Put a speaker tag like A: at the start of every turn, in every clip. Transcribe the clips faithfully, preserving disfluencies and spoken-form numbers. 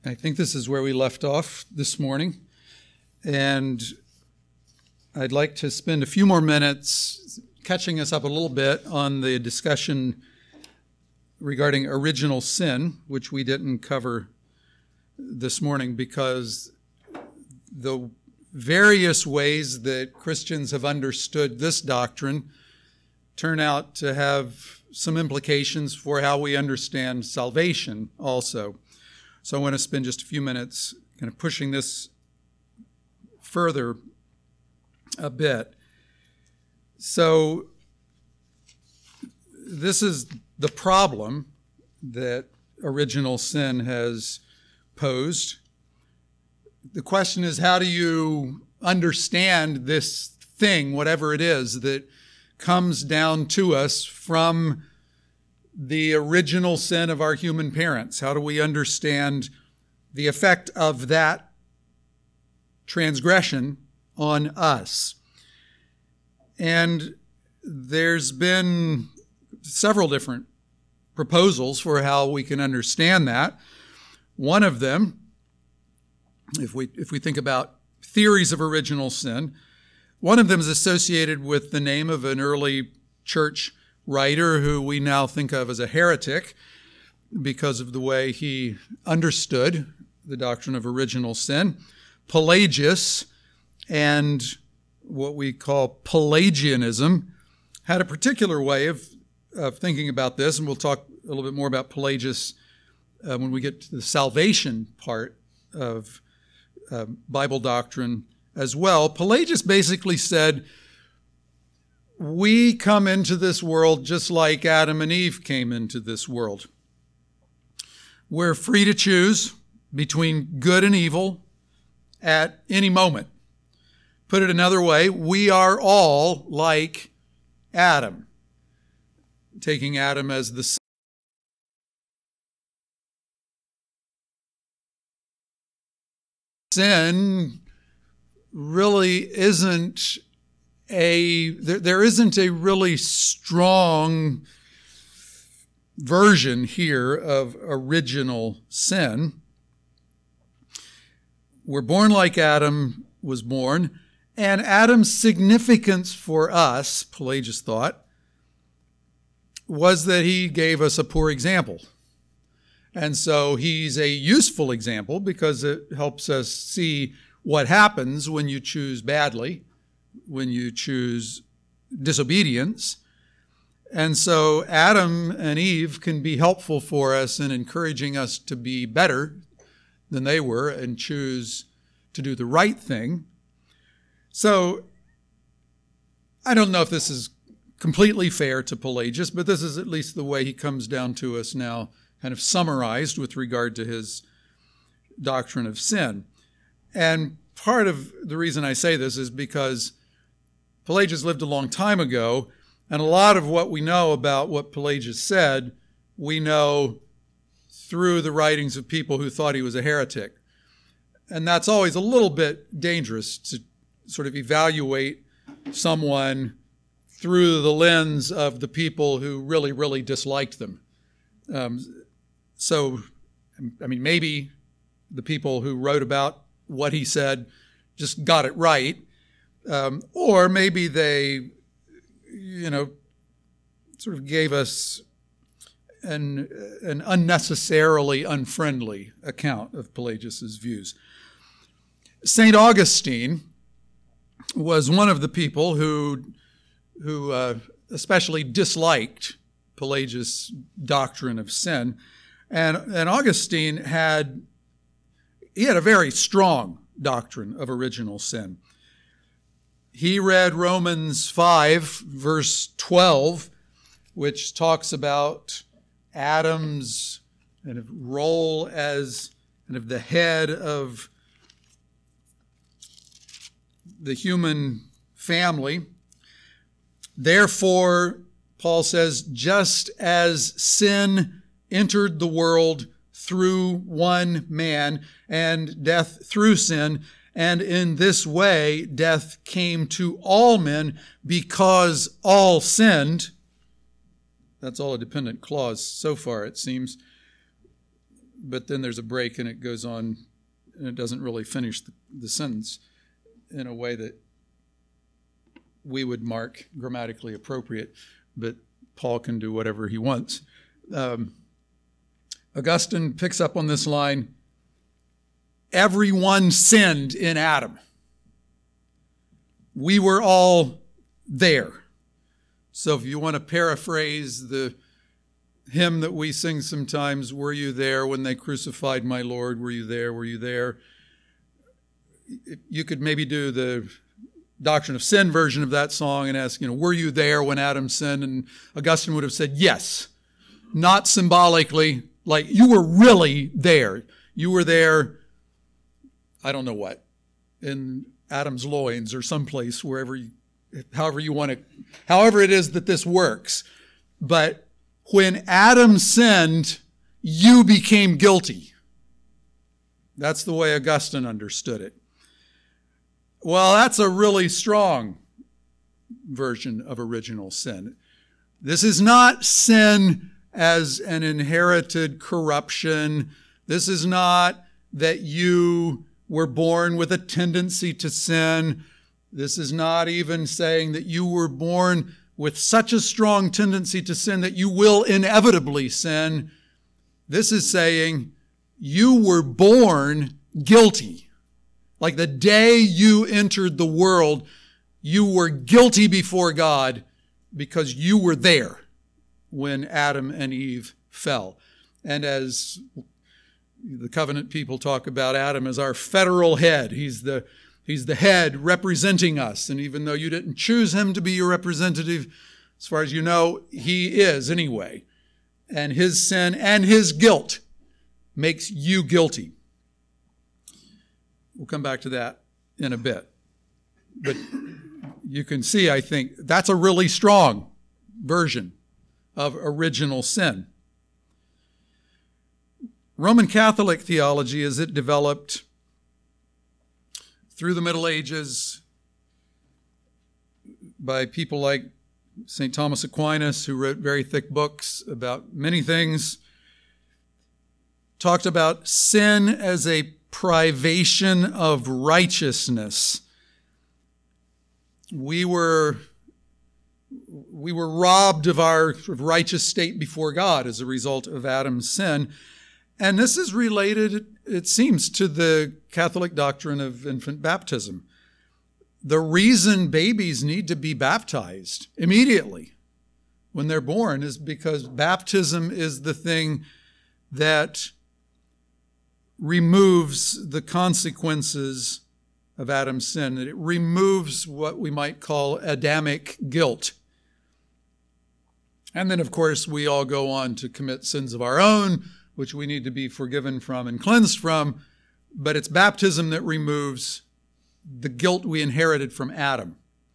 A: I think this is where we left off this morning, and I'd like to spend a few more minutes catching us up a little bit on the discussion regarding original sin, which we didn't cover this morning because the various ways that Christians have understood this doctrine turn out to have some implications for how we understand salvation also. So I want to spend just a few minutes kind of pushing this further a bit. So this is the problem that original sin has posed. The question is, how do you understand this thing, whatever it is, that comes down to us from the original sin of our human parents? How do we understand the effect of that transgression on us? And there's been several different proposals for how we can understand that. One of them, if we if we think about theories of original sin, one of them is associated with the name of an early church writer who we now think of as a heretic because of the way he understood the doctrine of original sin. Pelagius, and what we call Pelagianism, had a particular way of, of thinking about this, and we'll talk a little bit more about Pelagius uh, when we get to the salvation part of uh, Bible doctrine as well. Pelagius basically said, we come into this world just like Adam and Eve came into this world. We're free to choose between good and evil at any moment. Put it another way, we are all like Adam, taking Adam as the sin really isn't a, there, there isn't a really strong version here of original sin. We're born like Adam was born, and Adam's significance for us, Pelagius thought, was that he gave us a poor example. And so he's a useful example because it helps us see what happens when you choose badly, when you choose disobedience. And so Adam and Eve can be helpful for us in encouraging us to be better than they were and choose to do the right thing. So I don't know if this is completely fair to Pelagius, but this is at least the way he comes down to us now, kind of summarized with regard to his doctrine of sin. And part of the reason I say this is because Pelagius lived a long time ago, and a lot of what we know about what Pelagius said, we know through the writings of people who thought he was a heretic. And that's always a little bit dangerous to sort of evaluate someone through the lens of the people who really, really disliked them. Um, so, I mean, maybe the people who wrote about what he said just got it right. Um, or maybe they, you know, sort of gave us an, an unnecessarily unfriendly account of Pelagius's views. Saint Augustine was one of the people who, who uh, especially disliked Pelagius' doctrine of sin. And, and Augustine had, he had a very strong doctrine of original sin. He read Romans five, verse twelve, which talks about Adam's kind of role as kind of the head of the human family. Therefore, Paul says, just as sin entered the world through one man, and death through sin, and in this way death came to all men because all sinned. That's all a dependent clause so far, it seems. but then there's a break and it goes on and it doesn't really finish the, the sentence in a way that we would mark grammatically appropriate, but Paul can do whatever he wants. Um, Augustine picks up on this line, everyone sinned in Adam. We were all there. So if you want to paraphrase the hymn that we sing sometimes, were you there when they crucified my Lord? Were you there? Were you there? You could maybe do the Doctrine of Sin version of that song and ask, you know, were you there when Adam sinned? And Augustine would have said, yes, not symbolically, like you were really there. You were there, I don't know what, in Adam's loins or someplace, wherever you, however you want to, however it is that this works. But when Adam sinned, you became guilty. That's the way Augustine understood it. Well, that's a really strong version of original sin. This is not sin as an inherited corruption. This is not that you were born with a tendency to sin. This is not even saying that you were born with such a strong tendency to sin that you will inevitably sin. This is saying you were born guilty. Like the day you entered the world, you were guilty before God because you were there when Adam and Eve fell. And as the covenant people talk about Adam as our federal head, he's the He's the head representing us. And even though you didn't choose him to be your representative, as far as you know, he is anyway. And his sin and his guilt makes you guilty. We'll come back to that in a bit. But you can see, I think, that's a really strong version of original sin. Roman Catholic theology, as it developed through the Middle Ages by people like Saint Thomas Aquinas, who wrote very thick books about many things, talked about sin as a privation of righteousness. We were, we were robbed of our righteous state before God as a result of Adam's sin. And this is related, it seems, to the Catholic doctrine of infant baptism. The reason babies need to be baptized immediately when they're born is because baptism is the thing that removes the consequences of Adam's sin. It removes what we might call Adamic guilt. And then, of course, we all go on to commit sins of our own, which we need to be forgiven from and cleansed from, but it's baptism that removes the guilt we inherited from Adam.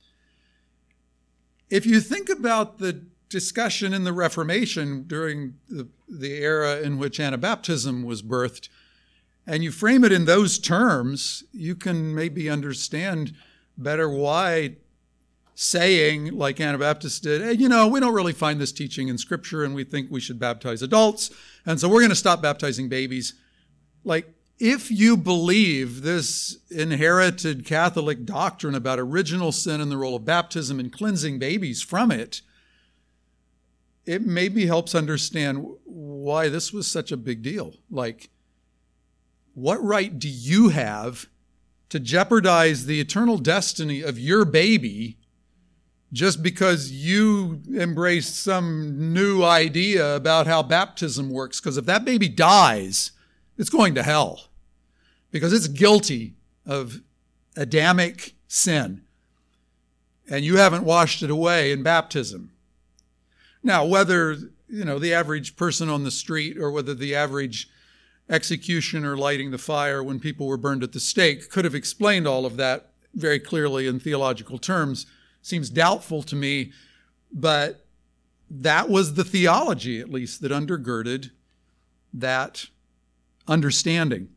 A: If you think about the discussion in the Reformation during the, the era in which Anabaptism was birthed, and you frame it in those terms, you can maybe understand better why saying, like Anabaptists did, hey, you know, we don't really find this teaching in Scripture and we think we should baptize adults, and so we're going to stop baptizing babies. Like, if you believe this inherited Catholic doctrine about original sin and the role of baptism in cleansing babies from it, it maybe helps understand why this was such a big deal. Like, what right do you have to jeopardize the eternal destiny of your baby just because you embraced some new idea about how baptism works? Because if that baby dies, it's going to hell because it's guilty of Adamic sin, and you haven't washed it away in baptism. Now, whether, you know, the average person on the street or whether the average executioner lighting the fire when people were burned at the stake could have explained all of that very clearly in theological terms seems doubtful to me, but that was the theology, at least, that undergirded that understanding.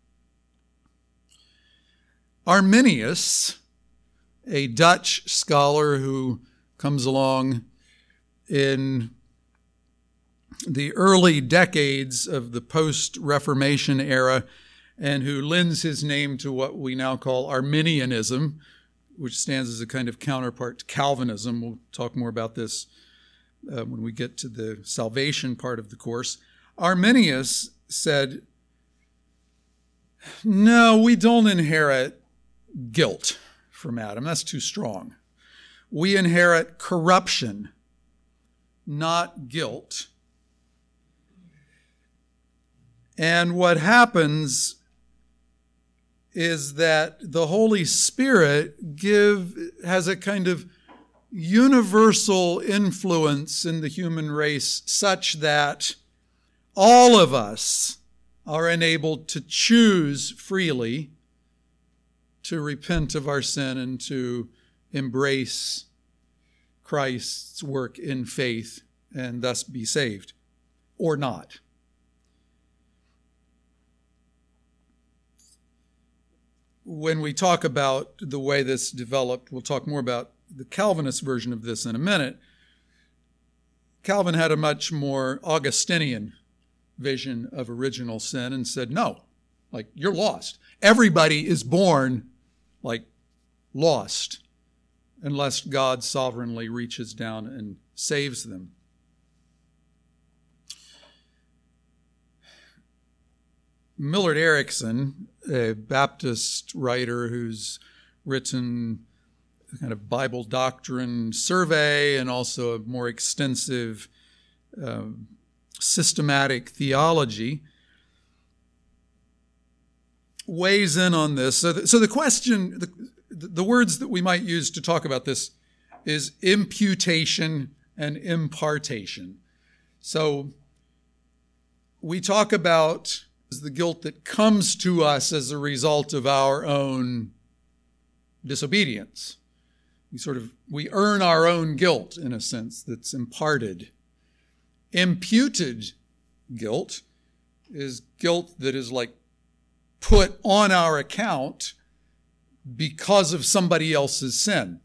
A: Arminius, a Dutch scholar who comes along in the early decades of the post-Reformation era and who lends his name to what we now call Arminianism, which stands as a kind of counterpart to Calvinism. We'll talk more about this uh, when we get to the salvation part of the course. Arminius said, no, we don't inherit guilt from Adam. That's too strong. We inherit corruption, not guilt. And what happens is that the Holy Spirit give has a kind of universal influence in the human race such that all of us are enabled to choose freely to repent of our sin and to embrace Christ's work in faith and thus be saved, or not. When we talk about the way this developed, we'll talk more about the Calvinist version of this in a minute. Calvin had a much more Augustinian vision of original sin and said, no, like, you're lost. Everybody is born, like, lost, unless God sovereignly reaches down and saves them. Millard Erickson, a Baptist writer who's written a kind of Bible doctrine survey and also a more extensive uh, systematic theology, weighs in on this. So the, so the question, the, the words that we might use to talk about this is imputation and impartation. So we talk about the guilt that comes to us as a result of our own disobedience. We sort of, we earn our own guilt in a sense that's imparted. Imputed guilt is guilt that is like put on our account because of somebody else's sin.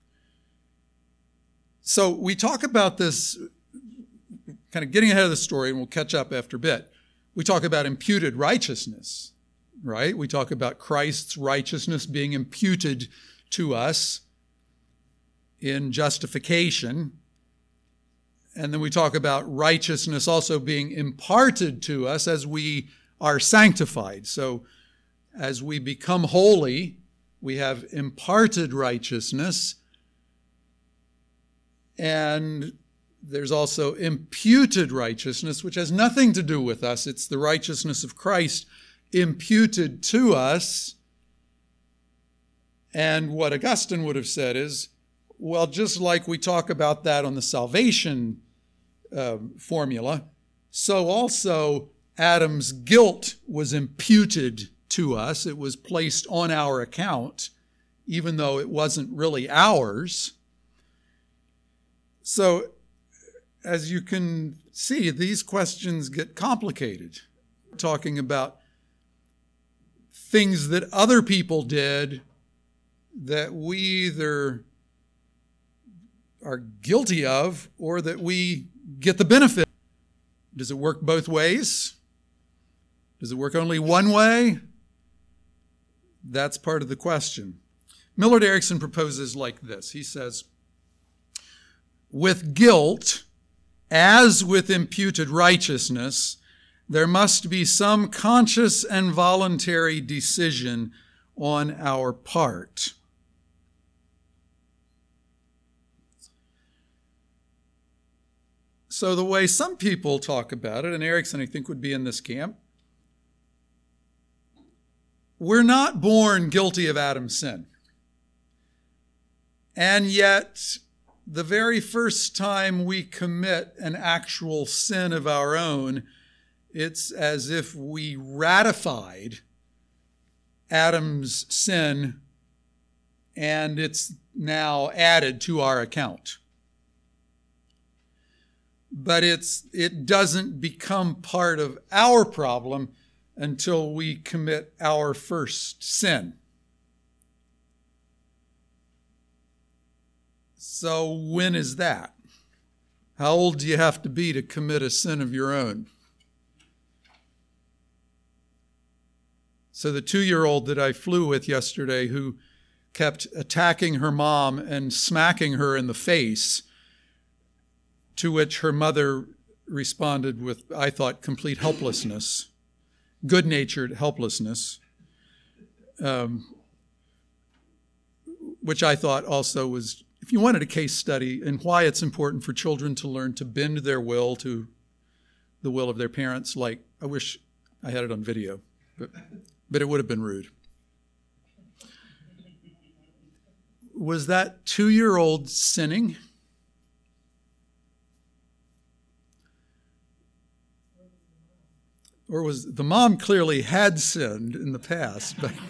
A: So we talk about this, kind of getting ahead of the story, and we'll catch up after a bit. We talk about imputed righteousness, right? We talk about Christ's righteousness being imputed to us in justification. And then we talk about righteousness also being imparted to us as we are sanctified. So as we become holy, we have imparted righteousness. And there's also imputed righteousness, which has nothing to do with us. It's the righteousness of Christ imputed to us. And what Augustine would have said is, well, just like we talk about that on the salvation uh, formula, so also Adam's guilt was imputed to us. It was placed on our account, even though it wasn't really ours. So, as you can see, these questions get complicated. We're talking about things that other people did that we either are guilty of or that we get the benefit. Does it work both ways? Does it work only one way? That's part of the question. Millard Erickson proposes like this. He says, with guilt, as with imputed righteousness, there must be some conscious and voluntary decision on our part. So the way some people talk about it, and Erickson I think would be in this camp, we're not born guilty of Adam's sin. And yet, the very first time we commit an actual sin of our own, it's as if we ratified Adam's sin and it's now added to our account. But it's it doesn't become part of our problem until we commit our first sin. So when is that? How old do you have to be to commit a sin of your own? So the two-year-old that I flew with yesterday who kept attacking her mom and smacking her in the face, to which her mother responded with, I thought, complete helplessness, good-natured helplessness, um, which I thought also was, if you wanted a case study in why it's important for children to learn to bend their will to the will of their parents, like, I wish I had it on video, but, but it would have been rude. Was that two-year-old sinning? Or was the mom clearly had sinned in the past by,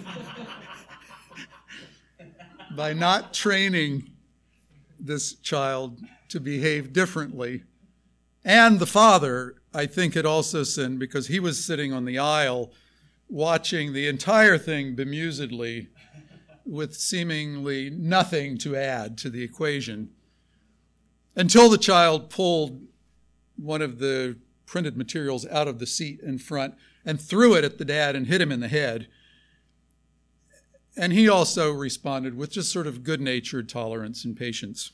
A: by not training this child to behave differently. And the father, I think, had also sinned because he was sitting on the aisle watching the entire thing bemusedly with seemingly nothing to add to the equation until the child pulled one of the printed materials out of the seat in front and threw it at the dad and hit him in the head. And he also responded with just sort of good-natured tolerance and patience.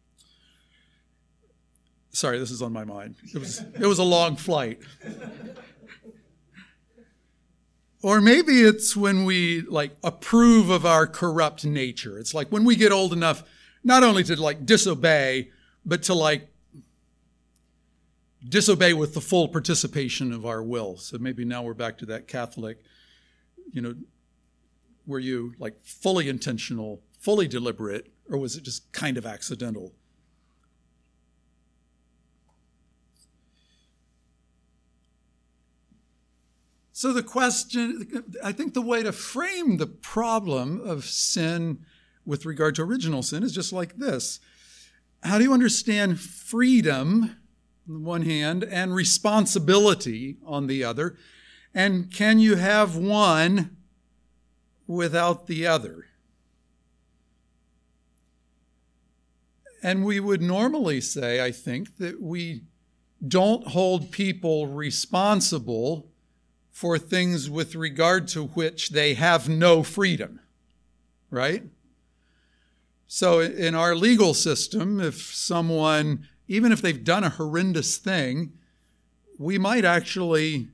A: Sorry, this is on my mind. It was, it was a long flight. Or maybe it's when we like approve of our corrupt nature. It's like when we get old enough not only to like disobey, but to like disobey with the full participation of our will. So maybe now we're back to that Catholic, you know, were you like fully intentional, fully deliberate, or was it just kind of accidental? So the question, I think the way to frame the problem of sin with regard to original sin is just like this. How do you understand freedom on the one hand and responsibility on the other? And can you have one without the other? And we would normally say, I think, that we don't hold people responsible for things with regard to which they have no freedom, right? So in our legal system, if someone, even if they've done a horrendous thing, we might actually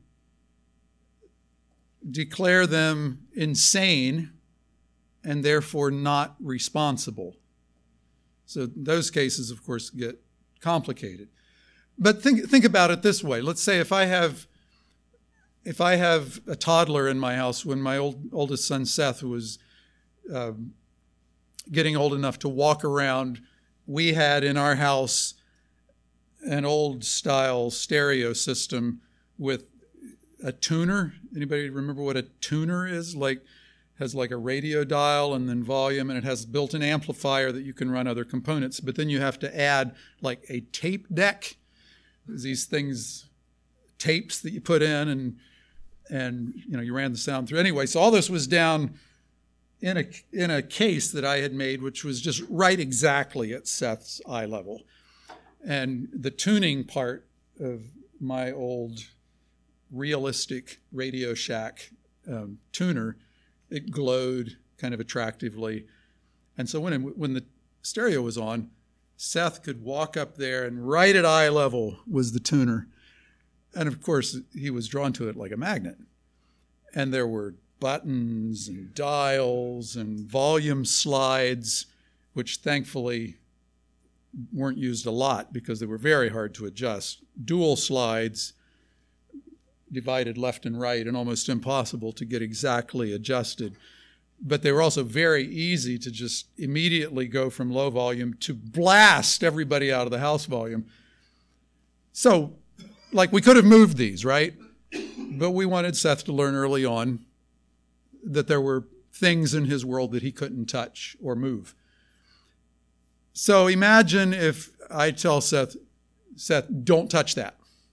A: declare them insane and therefore not responsible. So those cases, of course, get complicated. But think think about it this way. Let's say if I have if I have a toddler in my house, when my old, oldest son Seth was uh, getting old enough to walk around, we had in our house an old style stereo system with a tuner. Anybody remember what a tuner is? Like, has like a radio dial and then volume, and it has built-in amplifier that you can run other components. But then you have to add like a tape deck. These things, tapes that you put in, and and you know you ran the sound through. Anyway, so all this was down in a in a case that I had made, which was just right exactly at Seth's eye level. And the tuning part of my old realistic Radio Shack um, tuner, it glowed kind of attractively. And so when when the stereo was on, Seth could walk up there, and right at eye level was the tuner. And of course, he was drawn to it like a magnet. And there were buttons and dials and volume slides, which thankfully weren't used a lot because they were very hard to adjust. Dual slides, divided left and right, and almost impossible to get exactly adjusted. But they were also very easy to just immediately go from low volume to blast everybody out of the house volume. So, like, we could have moved these, right? But we wanted Seth to learn early on that there were things in his world that he couldn't touch or move. So imagine if I tell Seth, Seth, don't touch that.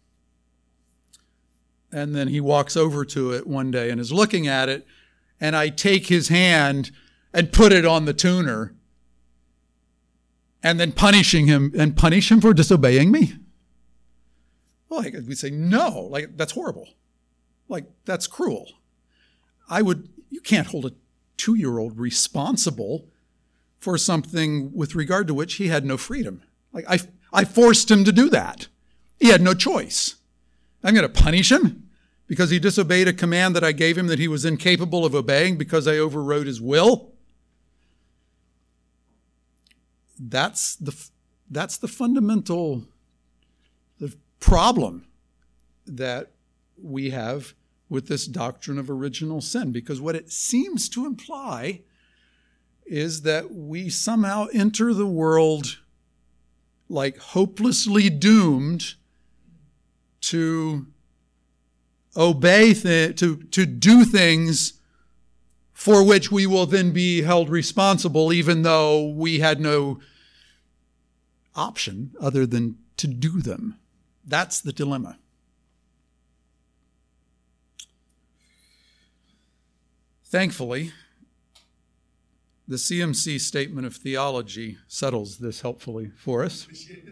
A: And then he walks over to it one day and is looking at it, and I take his hand and put it on the tuner. and then punishing him and punish him for disobeying me? Well, like, we say, no, like that's horrible. Like that's cruel. I would, you can't hold a two-year-old responsible for something with regard to which he had no freedom. Like I, I forced him to do that. He had no choice. I'm going to punish him because he disobeyed a command that I gave him that he was incapable of obeying because I overrode his will. That's the, that's the fundamental the problem that we have with this doctrine of original sin, because what it seems to imply is that we somehow enter the world like hopelessly doomed to obey, th- to, to do things for which we will then be held responsible, even though we had no option other than to do them. That's the dilemma. Thankfully, the C M C Statement of Theology settles this helpfully for us.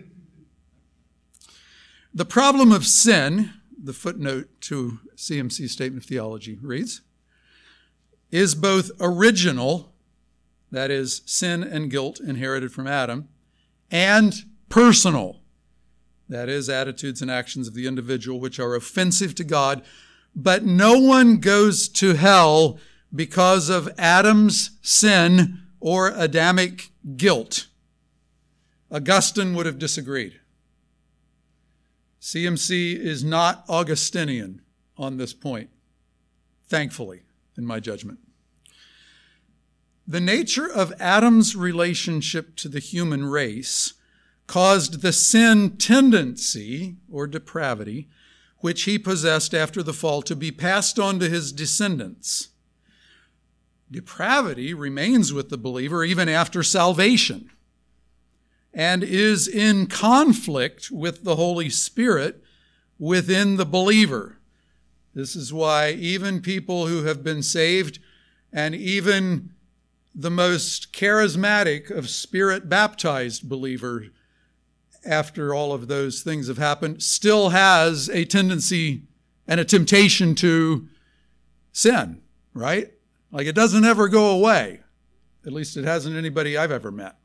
A: The problem of sin, the footnote to C M C Statement of Theology reads, is both original, that is, sin and guilt inherited from Adam, and personal, that is, attitudes and actions of the individual which are offensive to God, but no one goes to hell because of Adam's sin or Adamic guilt. Augustine would have disagreed. C M C is not Augustinian on this point, thankfully, in my judgment. The nature of Adam's relationship to the human race caused the sin tendency, or depravity, which he possessed after the fall to be passed on to his descendants. Depravity remains with the believer even after salvation and is in conflict with the Holy Spirit within the believer. This is why even people who have been saved, and even the most charismatic of Spirit-baptized believers, after all of those things have happened, still has a tendency and a temptation to sin, right? Like it doesn't ever go away. At least it hasn't anybody I've ever met.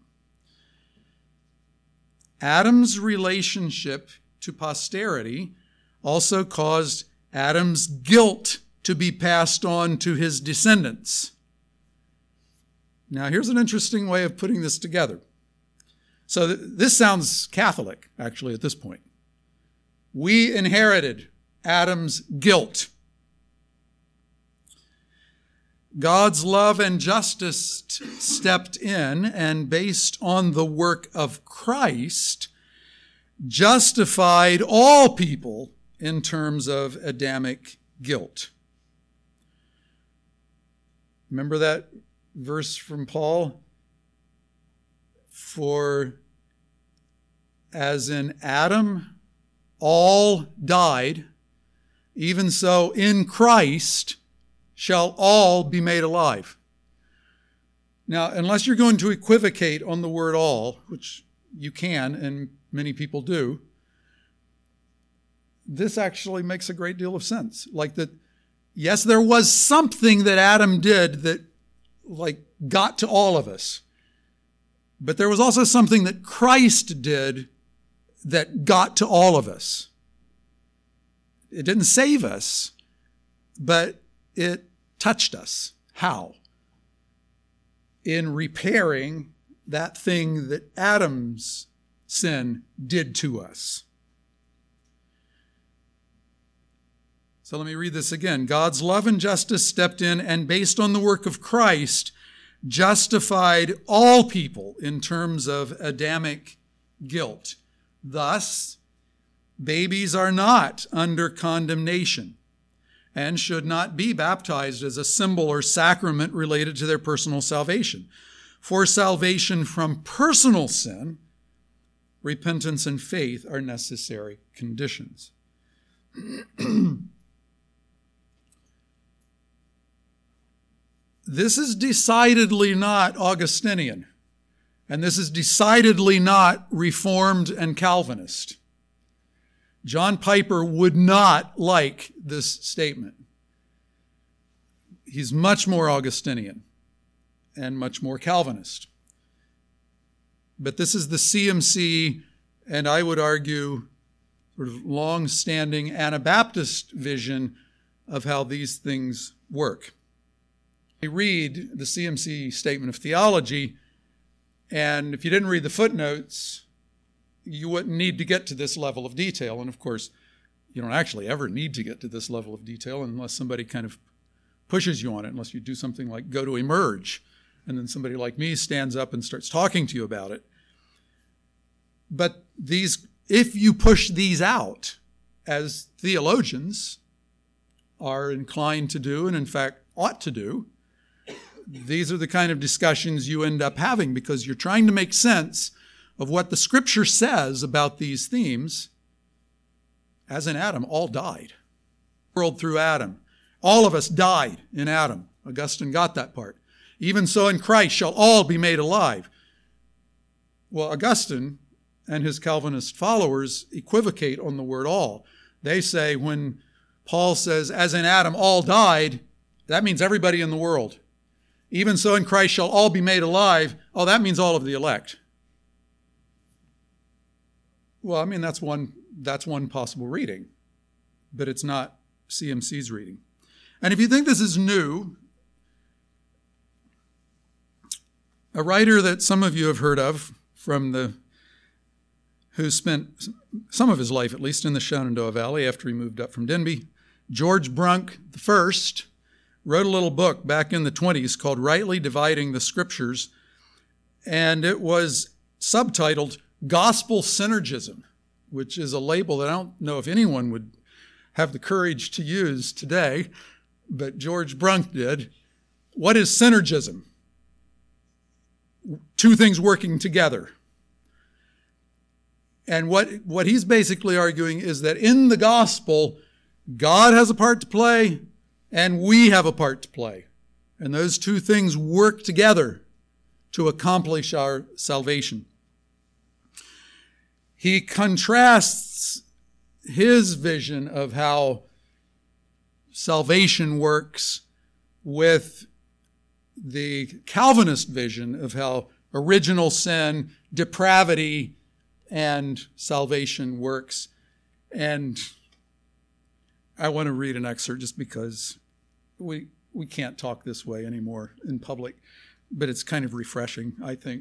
A: Adam's relationship to posterity also caused Adam's guilt to be passed on to his descendants. Now, here's an interesting way of putting this together. So th- this sounds Catholic, actually, at this point. We inherited Adam's guilt. God's love and justice t- stepped in and, based on the work of Christ, justified all people in terms of Adamic guilt. Remember that verse from Paul? For as in Adam all died, even so in Christ shall all be made alive. Now, unless you're going to equivocate on the word all, which you can, and many people do, this actually makes a great deal of sense. Like that, yes, there was something that Adam did that like got to all of us. But there was also something that Christ did that got to all of us. It didn't save us, but it touched us. How? In repairing that thing that Adam's sin did to us. So let me read this again. God's love and justice stepped in and, based on the work of Christ, justified all people in terms of Adamic guilt. Thus, babies are not under condemnation and should not be baptized as a symbol or sacrament related to their personal salvation. For salvation from personal sin, repentance and faith are necessary conditions. This is decidedly not Augustinian. And this is decidedly not Reformed and Calvinist. John Piper would not like this statement. He's much more Augustinian and much more Calvinist. But this is the C M C, and I would argue, sort of long-standing Anabaptist vision of how these things work. You read the C M C Statement of Theology, and if you didn't read the footnotes, you wouldn't need to get to this level of detail. And of course, you don't actually ever need to get to this level of detail unless somebody kind of pushes you on it, unless you do something like go to Emerge, and then somebody like me stands up and starts talking to you about it. But these, if you push these out, as theologians are inclined to do, and in fact ought to do, these are the kind of discussions you end up having because you're trying to make sense of what the Scripture says about these themes. As in Adam, all died. World through Adam. All of us died in Adam. Augustine got that part. Even so in Christ shall all be made alive. Well, Augustine and his Calvinist followers equivocate on the word all. They say when Paul says, as in Adam all died, that means everybody in the world. Even so in Christ shall all be made alive. Oh, that means all of the elect. Well, I mean, that's one, that's one possible reading, but it's not C M C's reading. And if you think this is new, a writer that some of you have heard of from the, who spent some of his life, at least, in the Shenandoah Valley after he moved up from Denby, George Brunk the First, wrote a little book back in the twenties called Rightly Dividing the Scriptures, and it was subtitled Gospel Synergism, which is a label that I don't know if anyone would have the courage to use today, but George Brunk did. What is synergism? Two things working together. And what, what he's basically arguing is that in the gospel, God has a part to play, and we have a part to play. And those two things work together to accomplish our salvation. He contrasts his vision of how salvation works with the Calvinist vision of how original sin, depravity, and salvation works. And I want to read an excerpt just because we we can't talk this way anymore in public, but it's kind of refreshing, I think.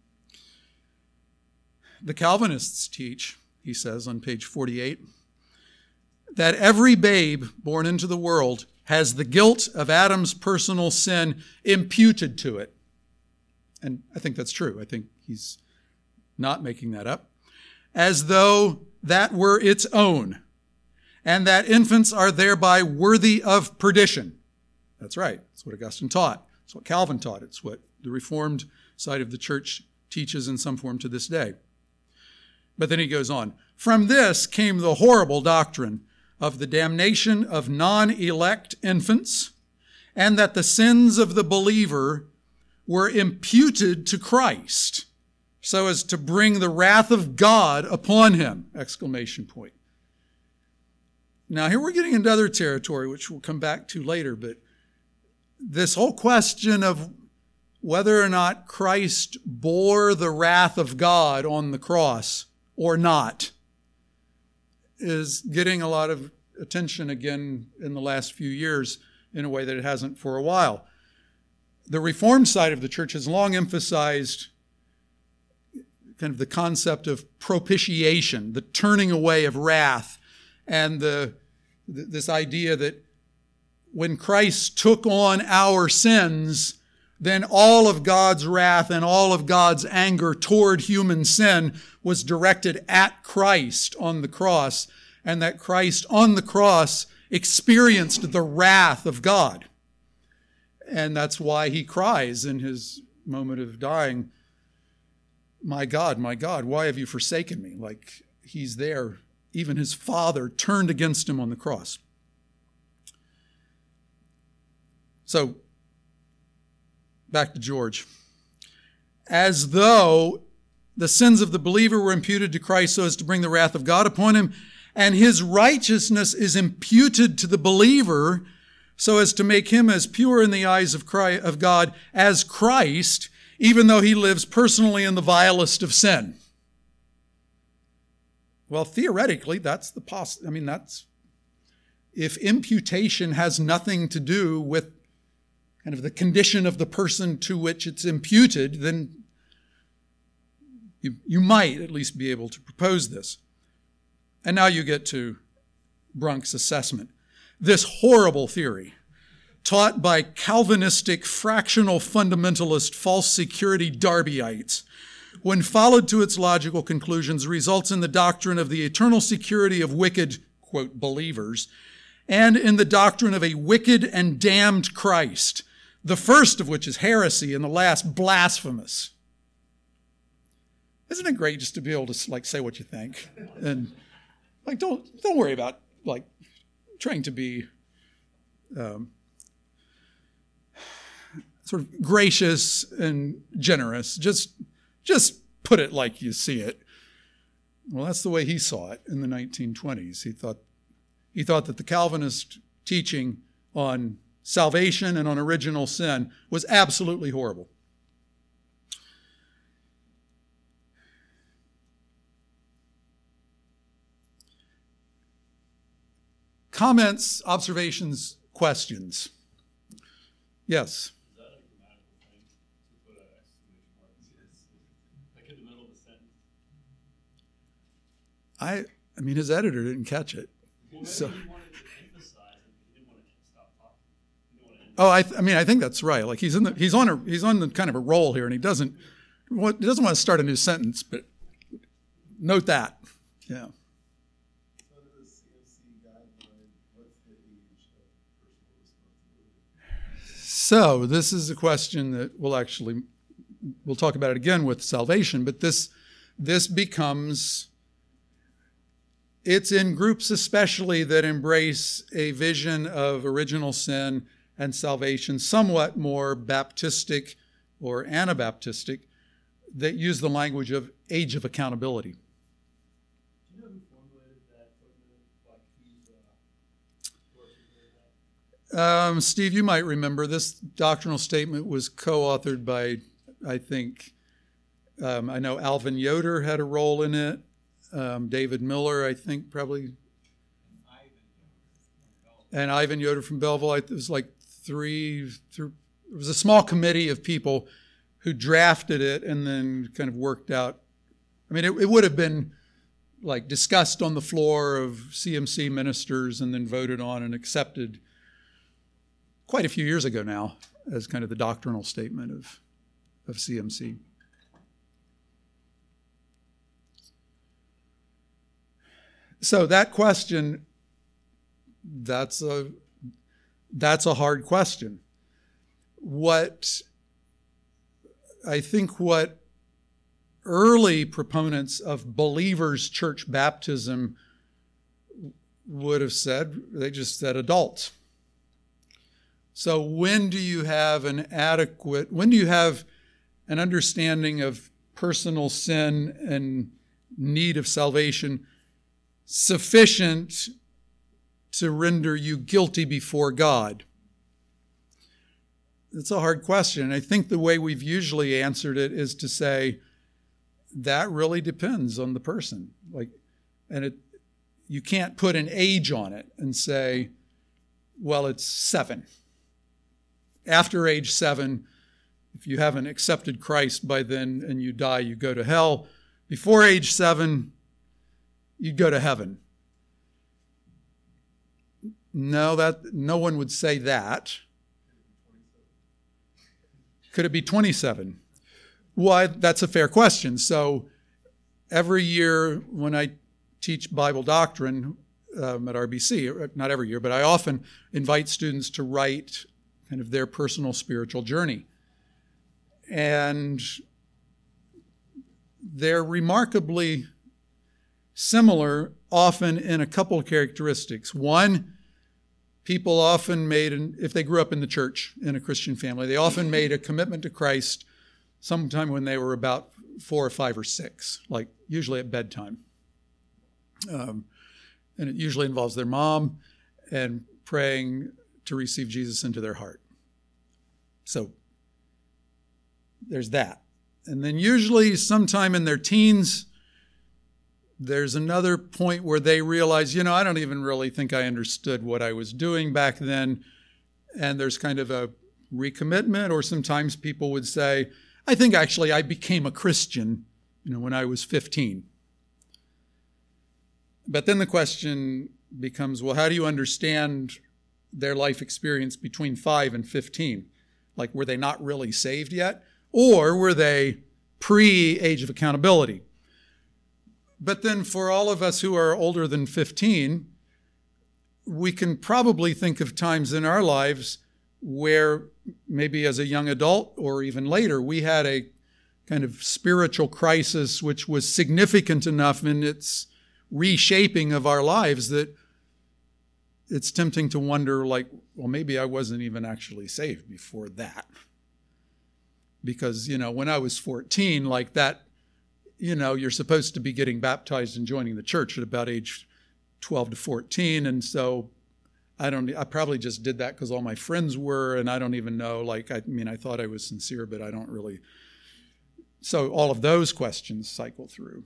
A: The Calvinists teach, he says on page forty-eight, that every babe born into the world has the guilt of Adam's personal sin imputed to it. And I think that's true. I think he's not making that up. As though that were its own, and that infants are thereby worthy of perdition. That's right. That's what Augustine taught. It's what Calvin taught. It's what the Reformed side of the church teaches in some form to this day. But then he goes on. From this came the horrible doctrine of the damnation of non-elect infants, and that the sins of the believer were imputed to Christ, so as to bring the wrath of God upon him! Exclamation point. Now here we're getting into other territory, which we'll come back to later, but this whole question of whether or not Christ bore the wrath of God on the cross or not is getting a lot of attention again in the last few years in a way that it hasn't for a while. The Reformed side of the church has long emphasized kind of the concept of propitiation, the turning away of wrath, and the this idea that when Christ took on our sins, then all of God's wrath and all of God's anger toward human sin was directed at Christ on the cross, and that Christ on the cross experienced the wrath of God. And that's why he cries in his moment of dying, "My God, my God, why have you forsaken me?" Like he's there. Even his Father turned against him on the cross. So, back to George. as though the sins of the believer were imputed to Christ so as to bring the wrath of God upon him, and his righteousness is imputed to the believer so as to make him as pure in the eyes of Christ, of God as Christ, even though he lives personally in the vilest of sin. Well, theoretically, that's the poss- I mean, that's, if imputation has nothing to do with kind of the condition of the person to which it's imputed, then you, you might at least be able to propose this. And now you get to Brunk's assessment. This horrible theory, taught by Calvinistic fractional fundamentalist false security Darbyites, when followed to its logical conclusions, results in the doctrine of the eternal security of wicked, quote, believers, and in the doctrine of a wicked and damned Christ, the first of which is heresy and the last blasphemous. Isn't it great just to be able to like say what you think? And like, don't don't worry about like trying to be um, sort of gracious and generous. Just just put it like you see it. Well, that's the way he saw it in the nineteen twenties. He thought he thought that the Calvinist teaching on salvation and on original sin was absolutely horrible. Comments, observations, questions? Yes?
B: Is that a grammatical thing to put an exclamation mark? Yes. Like in the middle of a sentence?
A: I I mean, his editor didn't catch it.
B: Well, maybe
A: So.
B: he wanted to emphasize it. He didn't want to stop talking. He didn't want to end
A: Oh, I, th- I mean, I think that's right. Like he's in the he's on a he's on the kind of a roll here, and he doesn't what he doesn't want to start a new sentence, but note that, yeah.
C: Under the C M C guideline, what's the age of personal responsibility?
A: So this is a question that we'll actually we'll talk about it again with salvation, but this this becomes it's in groups especially that embrace a vision of original sin and salvation, somewhat more Baptistic or Anabaptistic, that use the language of age of accountability.
B: Do you know who formulated that footnote? Like who's uh, working with that?
A: Um, Steve, you might remember this doctrinal statement was co-authored by, I think, um, I know Alvin Yoder had a role in it. Um, David Miller, I think, probably. And Ivan Yoder from Belleville. It was like three, through, it was a small committee of people who drafted it and then kind of worked out. I mean, it, it would have been like discussed on the floor of C M C ministers and then voted on and accepted quite a few years ago now as kind of the doctrinal statement of, of C M C. So that question, that's a that's a hard question. What I think what early proponents of believers' church baptism would have said, they just said adults. So when do you have an adequate, when do you have an understanding of personal sin and need of salvation sufficient to render you guilty before God? It's a hard question. I think the way we've usually answered it is to say that really depends on the person. Like, and it, you can't put an age on it and say, well, it's seven. After age seven, if you haven't accepted Christ by then and you die, you go to hell. Before age seven, you'd go to heaven. No, that no one would say that. Could it be twenty-seven? Why, that's a fair question. So every year when I teach Bible doctrine um, at R B C, not every year, but I often invite students to write kind of their personal spiritual journey. And they're remarkably similar, often in a couple of characteristics. One, people often made, an, if they grew up in the church, in a Christian family, they often made a commitment to Christ sometime when they were about four or five or six, like usually at bedtime. Um, and it usually involves their mom and praying to receive Jesus into their heart. So there's that. And then usually sometime in their teens, there's another point where they realize, you know, I don't even really think I understood what I was doing back then. And there's kind of a recommitment, or sometimes people would say, I think actually I became a Christian, you know, when I was fifteen. But then the question becomes, well, how do you understand their life experience between five and fifteen? Like, were they not really saved yet? Or were they pre-age of accountability? But then for all of us who are older than fifteen, we can probably think of times in our lives where maybe as a young adult or even later, we had a kind of spiritual crisis which was significant enough in its reshaping of our lives that it's tempting to wonder, like, well, maybe I wasn't even actually saved before that. Because, you know, when I was fourteen, like that, you know, you're supposed to be getting baptized and joining the church at about age twelve to fourteen. And so I don't, I probably just did that because all my friends were, and I don't even know, like, I mean, I thought I was sincere, but I don't really. So all of those questions cycle through.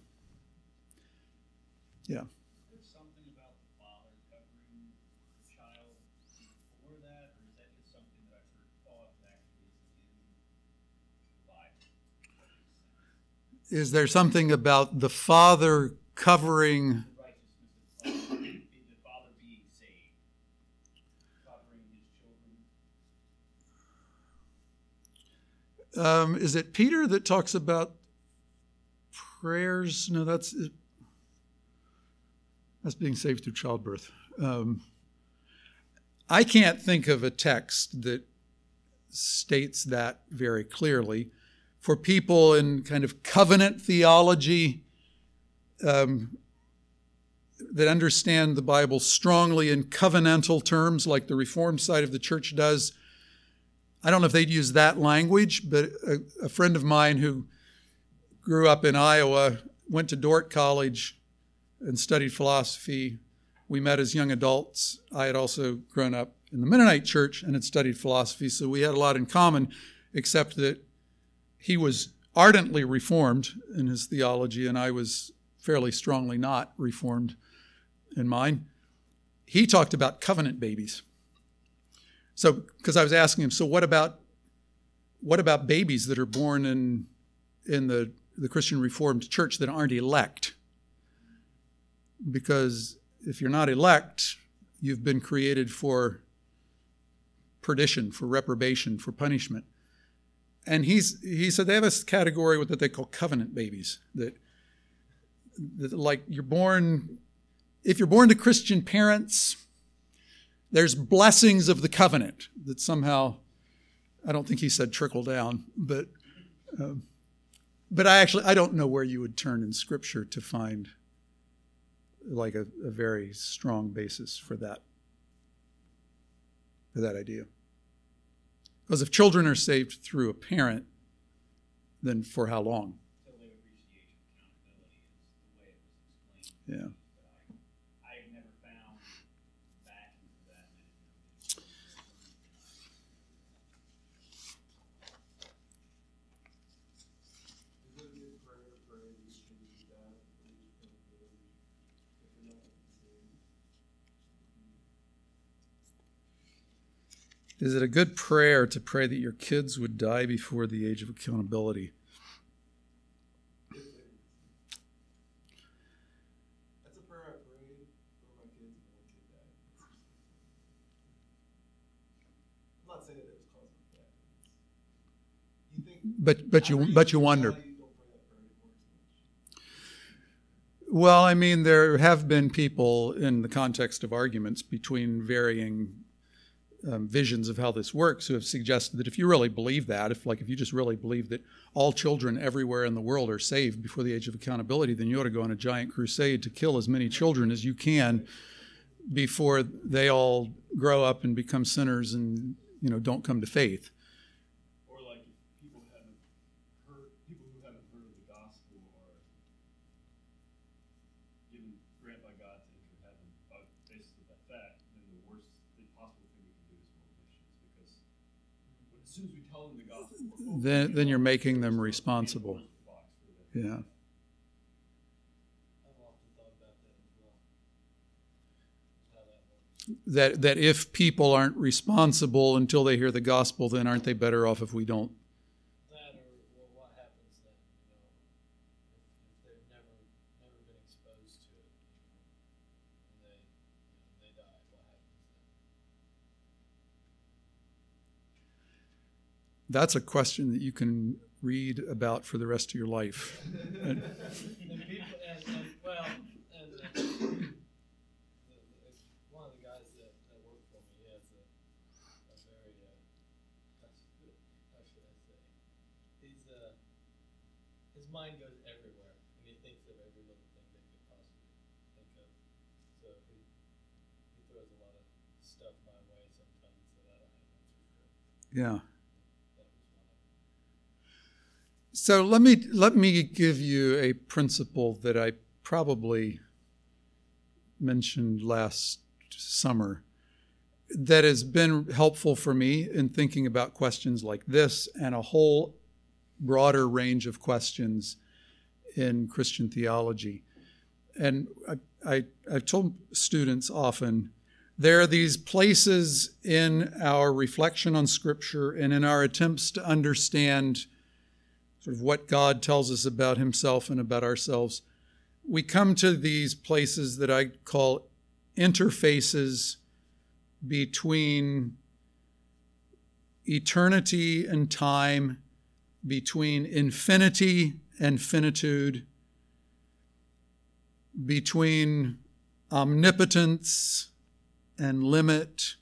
A: Yeah.
B: There's something about the father covering the child before that, or is that just something that I've heard taught that actually is in the Bible?
A: Is there something about the father covering?
B: The righteousness of the father, the father being saved, covering his children.
A: Um, is it Peter that talks about prayers? No, that's that's being saved through childbirth. Um, I can't think of a text that states that very clearly. For people in kind of covenant theology um, that understand the Bible strongly in covenantal terms, like the Reformed side of the church does, I don't know if they'd use that language, but a, a friend of mine who grew up in Iowa went to Dordt College and studied philosophy. We met as young adults. I had also grown up in the Mennonite church and had studied philosophy, so we had a lot in common, except that he was ardently Reformed in his theology, and I was fairly strongly not Reformed in mine. He talked about covenant babies. So, because I was asking him, so what about what about babies that are born in in the, the Christian Reformed Church that aren't elect? Because if you're not elect, you've been created for perdition, for reprobation, for punishment. And he's he said they have a category that they call covenant babies, that, that like you're born, if you're born to Christian parents, there's blessings of the covenant that somehow, I don't think he said trickle down, but um, but I actually, I don't know where you would turn in Scripture to find like a, a very strong basis for that, for that idea. Because if children are saved through a parent, then for how long?
B: Until they would reach the age of accountability is the way it was explained.
A: Yeah.
B: But I, I've never found back into that.
C: Is it a good prayer to pray that you should be God for each accountability if you're not saved?
A: Is it a good prayer to pray that your kids would die before the age of accountability?
C: That's a prayer I prayed for my kids when my kid died. I'm not saying that it was causing death. You think?
A: But but you but you wonder.
C: You don't pray that prayer anymore as much.
A: Well, I mean, there have been people in the context of arguments between varying um, visions of how this works who have suggested that if you really believe that, if like if you just really believe that all children everywhere in the world are saved before the age of accountability, then you ought to go on a giant crusade to kill as many children as you can before they all grow up and become sinners and, you know, don't come to faith.
B: Or like if people haven't following the gospel.
A: then then you're making them responsible. Yeah.
D: I've often thought about that as well. How that works.
A: That that if people aren't responsible until they hear the gospel, then aren't they better off if we don't?
D: That or, or what happens then, you know, if, if they've never never been exposed to it, you know, and they you know, they die, what happens then?
A: That's a question that you can read about for the rest of your life. And-
D: And people, and, and well, and uh, the, the, one of the guys that, that worked for me, he has a, a very, uh, how should I say, he's, uh, his mind goes everywhere, and he thinks of every little thing they could possibly think of. So he, he throws a lot of stuff my way sometimes that I don't have answers for.
A: yeah.
D: That was one of them.
A: So let me let me give you a principle that I probably mentioned last summer that has been helpful for me in thinking about questions like this and a whole broader range of questions in Christian theology. And I, I, I've told students often, there are these places in our reflection on Scripture and in our attempts to understand sort of what God tells us about himself and about ourselves. We come to these places that I call interfaces between eternity and time, between infinity and finitude, between omnipotence and limit.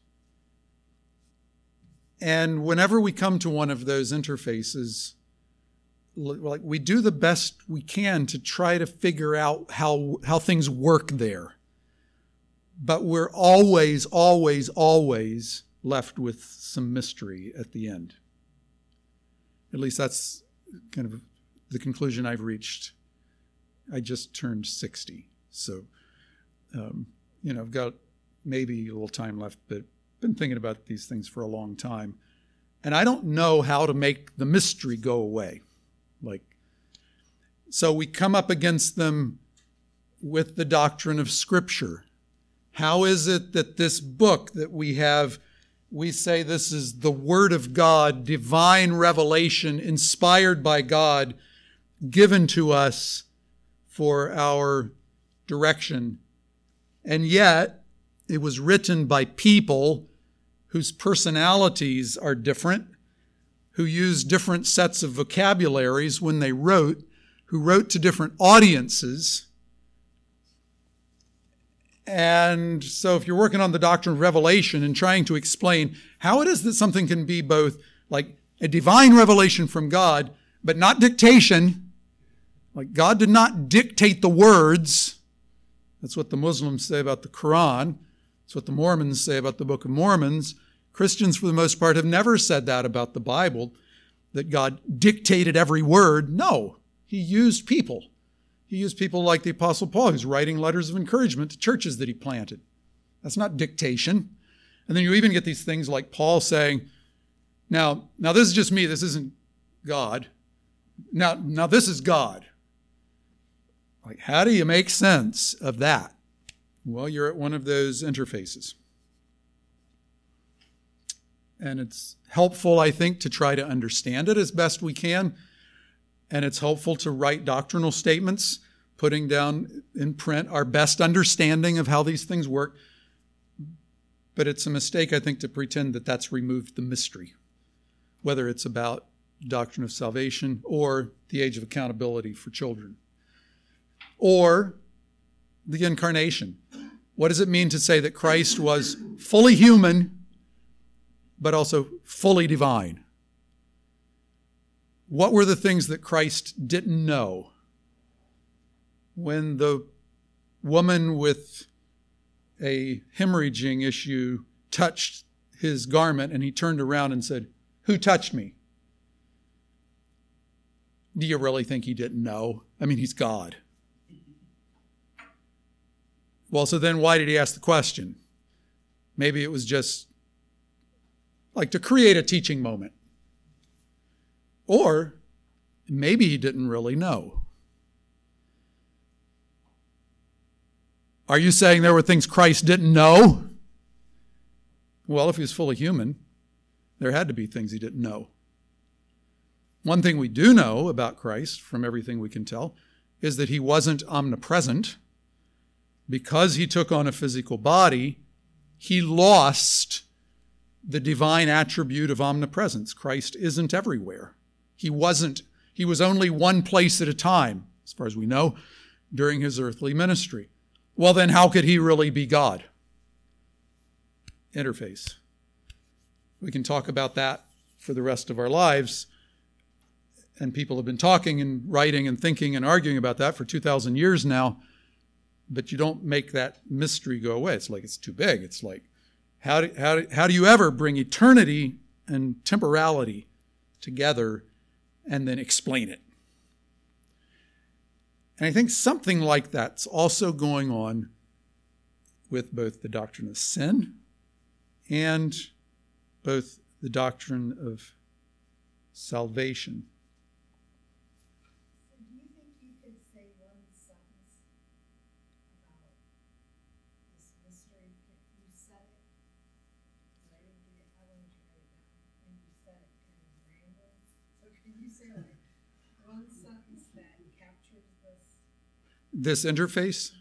A: And whenever we come to one of those interfaces, like we do the best we can to try to figure out how how things work there. But we're always, always, always left with some mystery at the end. At least that's kind of the conclusion I've reached. I just turned sixty. So, um, you know, I've got maybe a little time left, but been thinking about these things for a long time. And I don't know how to make the mystery go away. Like, so we come up against them with the doctrine of Scripture. How is it that this book that we have, we say this is the Word of God, divine revelation, inspired by God, given to us for our direction. And yet, it was written by people whose personalities are different, who used different sets of vocabularies when they wrote, who wrote to different audiences. And so if you're working on the doctrine of revelation and trying to explain how it is that something can be both like a divine revelation from God, but not dictation, like God did not dictate the words. That's what the Muslims say about the Quran. That's what the Mormons say about the Book of Mormons. Christians, for the most part, have never said that about the Bible, that God dictated every word. No, he used people. He used people like the Apostle Paul, who's writing letters of encouragement to churches that he planted. That's not dictation. And then you even get these things like Paul saying, now, now this is just me, this isn't God. Now, now this is God. Like, how do you make sense of that? Well, you're at one of those interfaces. And it's helpful, I think, to try to understand it as best we can. And it's helpful to write doctrinal statements, putting down in print our best understanding of how these things work. But it's a mistake, I think, to pretend that that's removed the mystery, whether it's about doctrine of salvation or the age of accountability for children, or the incarnation. What does it mean to say that Christ was fully human, but also fully divine? What were the things that Christ didn't know? When the woman with a hemorrhaging issue touched his garment and he turned around and said, "Who touched me?" Do you really think he didn't know? I mean, he's God. Well, so then why did he ask the question? Maybe it was just like to create a teaching moment. Or maybe he didn't really know. Are you saying there were things Christ didn't know? Well, if he was fully human, there had to be things he didn't know. One thing we do know about Christ, from everything we can tell, is that he wasn't omnipresent. Because he took on a physical body, he lost the divine attribute of omnipresence. Christ isn't everywhere. He wasn't, he was only one place at a time, as far as we know, during his earthly ministry. Well, then how could he really be God? Interface. We can talk about that for the rest of our lives. And people have been talking and writing and thinking and arguing about that for two thousand years now. But you don't make that mystery go away. It's like it's too big. It's like, how do, how do, how do you ever bring eternity and temporality together and then explain it? And I think something like that's also going on with both the doctrine of sin and both the doctrine of salvation.
E: So do you think you could say one sentence about this mystery? You said it, but I didn't get it. I wanted to write it down, and you said it kind of random. So can you say like one sentence that captures this?
A: This interface?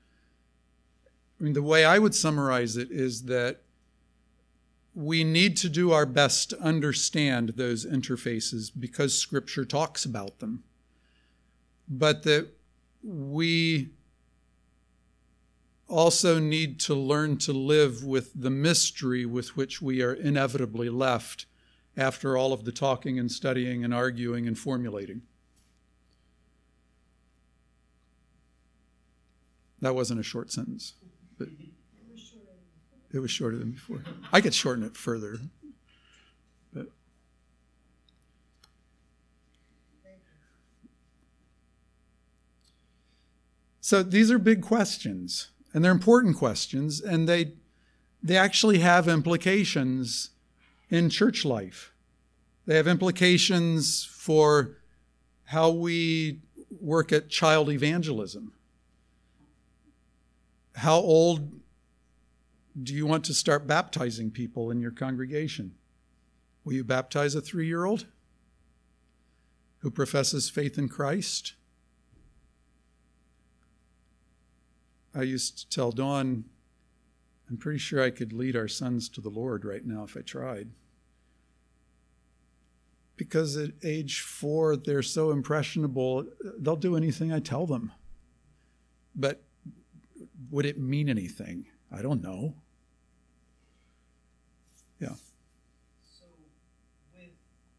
A: I mean, the way I would summarize it is that we need to do our best to understand those interfaces because Scripture talks about them. But that we also need to learn to live with the mystery with which we are inevitably left after all of the talking and studying and arguing and formulating. That wasn't a short sentence, but it was shorter than before. I could shorten it further. But so these are big questions, and they're important questions, and they they actually have implications in church life. They have implications for how we work at child evangelism. How old do you want to start baptizing people in your congregation? Will you baptize a three-year-old who professes faith in Christ? I used to tell Dawn, I'm pretty sure I could lead our sons to the Lord right now if I tried. Because at age four, they're so impressionable, they'll do anything I tell them. But would it mean anything? I don't know. Yeah.
B: So, with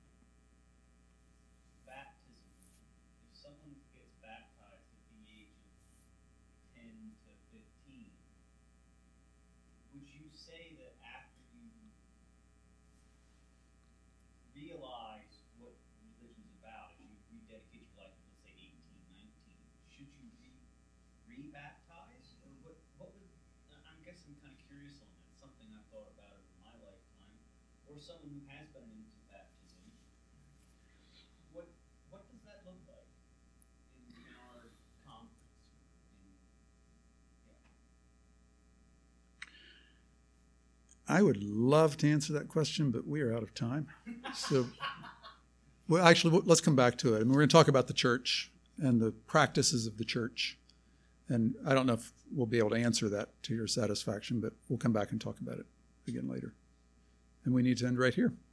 B: baptism, if someone gets baptized at the age of ten to fifteen, would you say that after you realize what religion's about, if you rededicate your life to, let's say, eighteen, nineteen, should you re re-baptize? Or what, what would, I guess I'm kind of curious on that. It's something I've thought about over my lifetime. Or someone who has been into baptism, what what does that look like in, in our conference? In, yeah.
A: I would love to answer that question, but we are out of time. So, well, actually, let's come back to it. I mean, we're going to talk about the church and the practices of the church. And I don't know if we'll be able to answer that to your satisfaction, but we'll come back and talk about it again later. And we need to end right here.